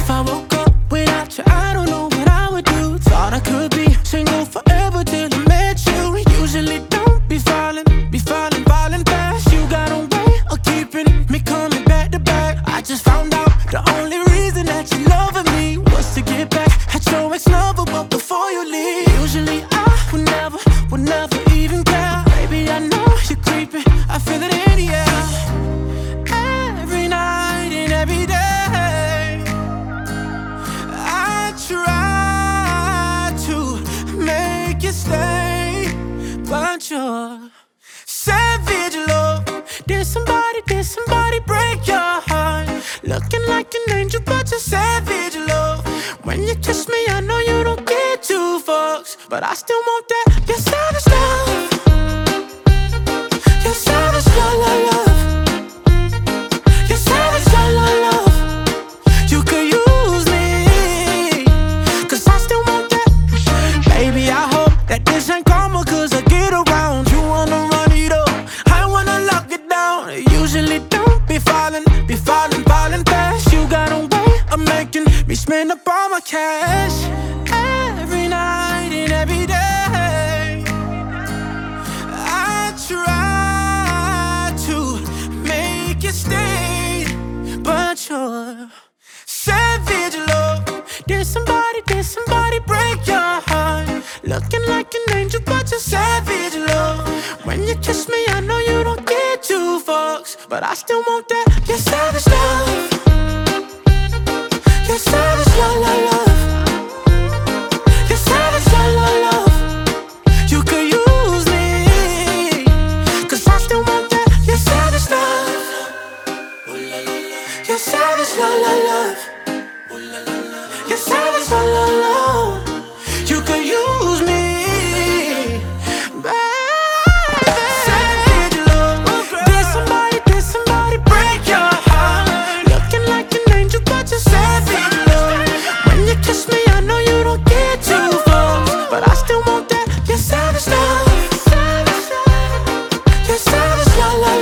If I woke up without you, I don't know what I would do. Thought I could be single forever till I met you. Usually don't be falling fast. You got a way of keeping me coming back to back. I just found out the only reason that you loving me was to get back at your ex-lover, but before you leave. Usually I would never even care. Baby, I know you're creeping, I feel it in the air. Every night and every day, I try to make you stay, but you're savage love. Did somebody break your heart? Looking like an angel, but you're savage love. When you kiss me, I know you don't get two fucks, but I still want that. You're savage love. You're savage love, love, love. You're savage love, love, love. You could use me, cause I still want that. Baby, I hope that this ain't karma, cause I get around. You wanna run it up, I wanna lock it down. Usually don't be falling fast. You got a way of making me spend up all my cash. Every night and every day, I try to make you stay, but you're savage love. Did somebody break your heart? Looking like an angel, but you're savage love. When you kiss me, I know you don't get two fucks, but I still want that. You're savage love. You're savage love, love, love. You're savage love, love, love. You could use me, cause I still want that. You're savage love. You're savage love, love, love. You're savage love, love, love. You could use me, baby. Savage love. Did somebody break your heart? Looking like an angel, but you're savage love. When you kiss me, I know you don't get two fucks, but I still want that. You're savage love. You're savage love, love.